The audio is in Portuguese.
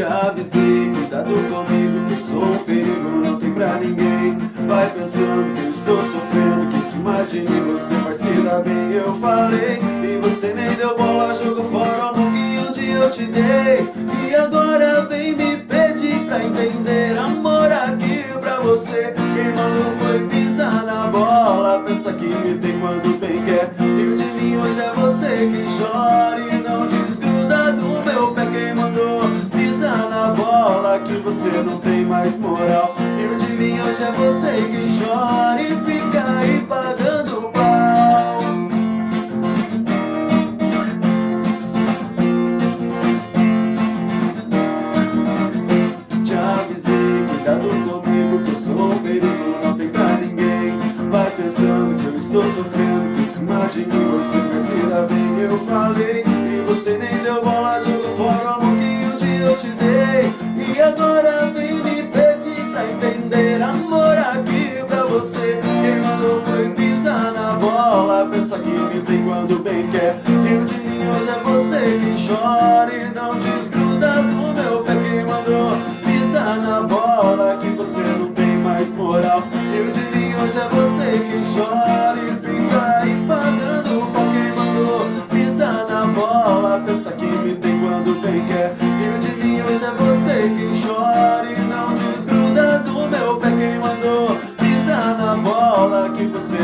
Te avisei, cuidado comigo, que eu sou um perigo, não tem pra ninguém. Vai pensando que eu estou sofrendo, que se imagine você vai se dar bem. Eu falei e você nem deu bola, jogou fora o amor que um dia eu te dei. E agora vem me pedir pra entender, amor aqui pra você. Quem mandou foi pisar na bola, pensa que me tem quando bem quer. E o de mim hoje é você quem chora e não desgruda do meu pé. Quem mandou pisar na bola, que você não tem mais moral. E o de mim hoje é você quem chora e fica aí pagando pau. Te avisei, cuidado comigo, que eu sou um perigo, não tem pra ninguém. Vai pensando que eu estou sofrendo, que se imagine você vai se dar bem. Eu falei e você nem deu bola, jogou fora o amor que um dia eu te dei. E agora vem me pedir pra entender, amor aqui pra você. Quem mandou foi pisar na bola, pensa que me tem quando bem quer. E o de mim hoje é você quem chora e não desgruda do meu pé. Quem mandou pisar na bola, que você não tem mais moral. E o de mim hoje é você quem chora e fica aí pagando pau. Quem mandou pisar na bola, pensa que me tem quando bem quer. E o de mim hoje é você quem chora e não desgruda do meu pé. Quem mandou pisar na bola, que você